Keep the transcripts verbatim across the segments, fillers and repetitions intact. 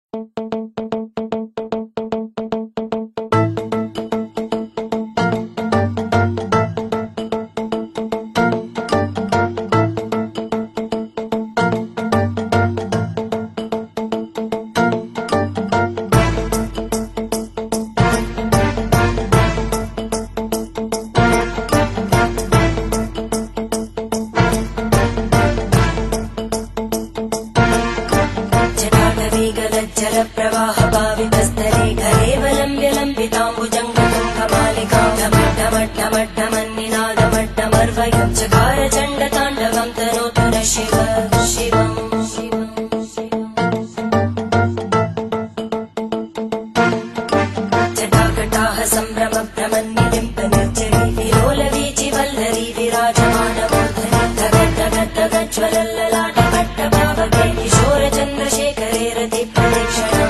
प्रवाहपावितस्थले घरेवलम्ब्य लम्बिताम्बुजङ्गतुङ्गमालिकां ढमड्ढमड्ढमड्ढमन्निनादमड्ढमर्वयं चकार चण्डताण्डवं तनोतु न शिव शिवम् जटाकटाः सम्भ्रमभ्रमन्निलिम्पनिर्जरी विलोलवीचि वल्लरी विराजमानमूर्धनि धगद्धगद्धगज्ज्वलल्ललाटकट्टभावके किशोरचन्द्रशेखरे रति प्रदक्षिणम्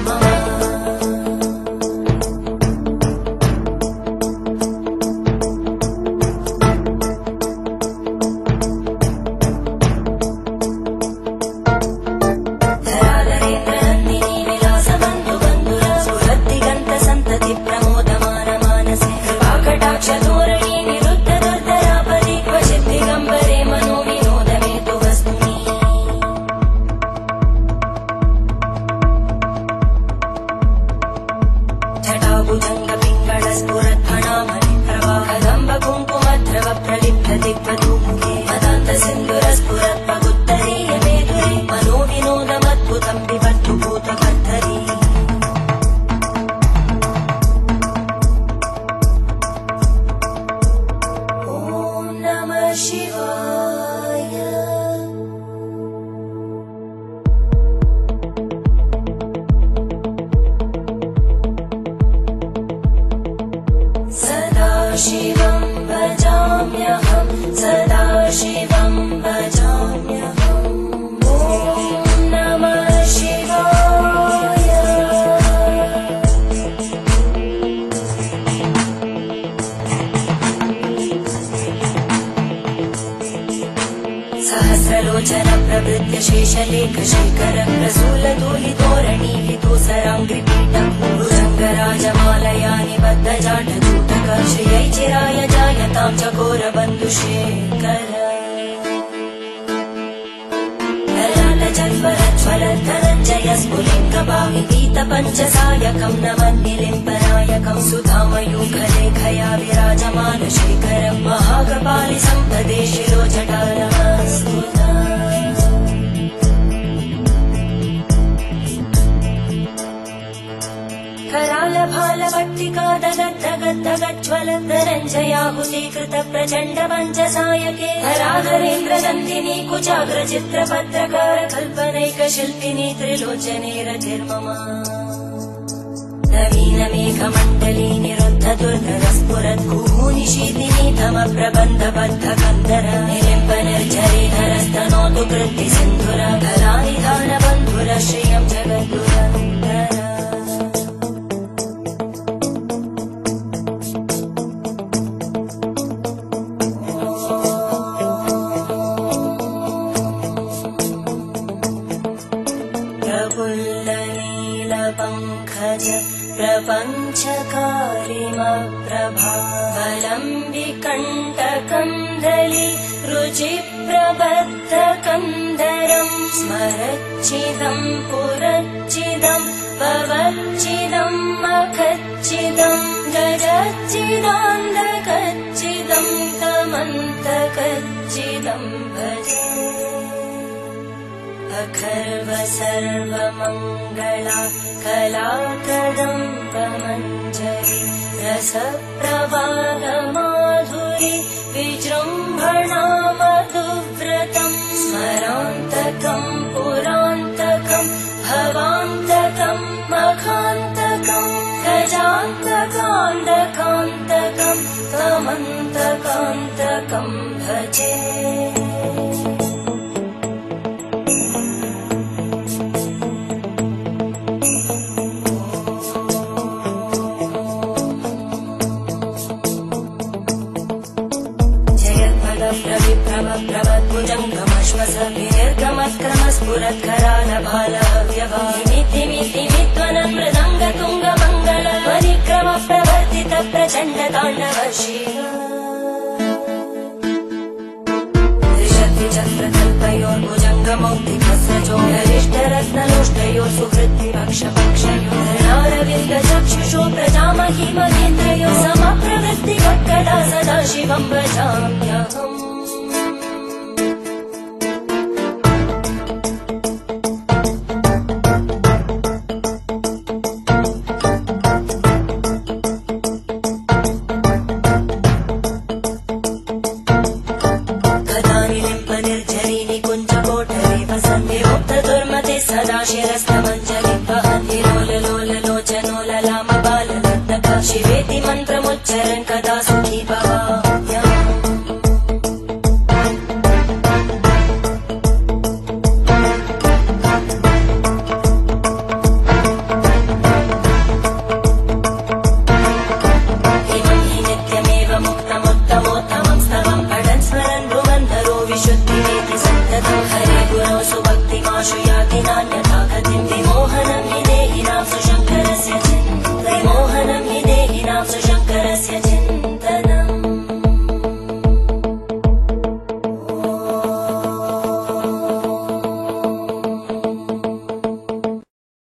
प्रलिप्तदिग्वधूमुखे मदान्तसिन्धुरस्फुरत् प्रगुत्तरीय मेधुरे मनोविनोदमद्भुतं विबद्धु भूतकर्धरी ॐ नमः शिवाय। सदा शिवं भजाम्यहं सदा शिवं भजाम्यहम् ॐ नमः शिवाय। सहस्रलोचन प्रवृत्य शेषलेख शेखर प्रसूलधूलितोरणी विदूसराङ्घ्रिपीठं भुजङ्गराजमालया निबद्धजाटजूटक श्रियै चिराय जायतां चकोरबन्धुशेखर ललाटजल्परज्ज्वलद्धनञ्जय स्फुलिङ्गभाविपीतपञ्चसायकं नमन्निलिम्पनायकं सुधामयूखलेखया विराजमानशेखरं महाकपालि सम्पदे शिरोजटानमस्तुता करालभालवट्टिका दगद्धगद्धगज्ज्वलद्धनञ्जयाहुतीकृत प्रचण्ड पञ्चसायके हराहरेन्द्रनन्दिनी कुचाग्रचित्रपत्रकार कल्पनैकशिल्पिनी त्रिलोचने रतिर्मम नवीनमेघमण्डली निरुद्ध दुर्धरस्फुरत् कुहूनिशीतिनी तमप्रबन्धबद्धकन्दर निलिम्पनिर्झरे धरस्तनोतु कृत्ति सिन्धुर कलानिधानबन्धुर श्रियं जगद्गुरन्दर प्रफुल्लनीलपङ्कज प्रपञ्चकारिमप्रभावलम्बिकण्टकन्दली रुचिप्रबद्धकन्दरं स्मरच्चिदं पुरच्चिदं भवच्चिदं मखच्चिदं गजच्चिदान्धकच्चिदं तमन्तकच्चिदं भजे अखर्व सर्वमङ्गला कलाकदम्बमञ्जरी रसप्रवाहमाधुरी विजृम्भणा मधुव्रतं स्मरान्तकं पुरान्तकं भवान्तकं मखान्तकं गजान्तकान्तकान्तकं तमन्तकान्तकं भजे प्रवद्भुजङ्गमश्वस विनिर्गमत्क्रमस्फुरत्करालभालव्यवानिमित्तिमित्ति ताण्डव शिव त्रिशक्तिचक्रकल्पयोर्भुजङ्गमौक्तिकस्रजोऽरिष्टरत्नलोष्टयोः सुहृद्विपक्षपक्षयोर्नारविन्दचक्षुषो प्रजामहि महेन्द्रयोः समप्रवृत्तिवक्कला सदा शिवं भजाम्यहम् सदा शिरस्तमञ्च